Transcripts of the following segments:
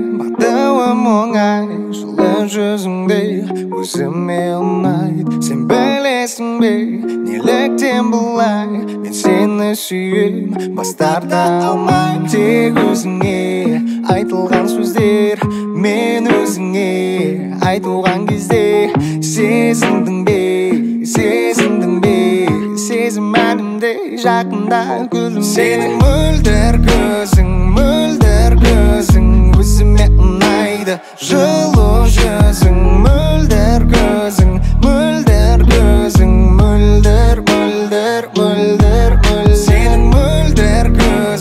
бақтауым оңай жылы жүзіңде өзіме ұнайды. Сен білесің бе неліктен бұлай, мен сені сүйем, бас тарта алмайым. Тек өзіңе айтылған сөздер мен өзіңе айтылған кезде сезіндің бе, сезіндің бе, сезім әнімде жақында күлімде. Сенің мөлдір көзің өзіме ұнайды, жылы жүзің мөлдір көзің, мөлдір көзің, мөлдір, мөлдір, мөлдір, мөлдір. Сенің мөлдір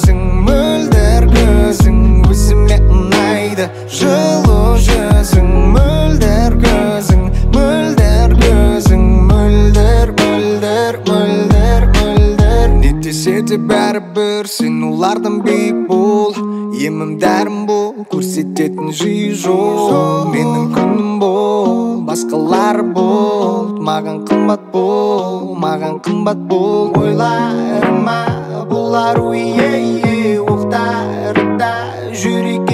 көзің өзіме ұнайды, жылы жүзің мөлдір көзің, мөлдір көзің, мөлдір, мөлдір, мөлдір, мөлдір. Не десе де бәрібір сен олардан биік бол, емім дәрім бол, көрсететін жиі жол. Менің күнім бол, басқалар бол, маған қымбат бол, маған қымбат бол. Ойларыма болар оқтарда жүрек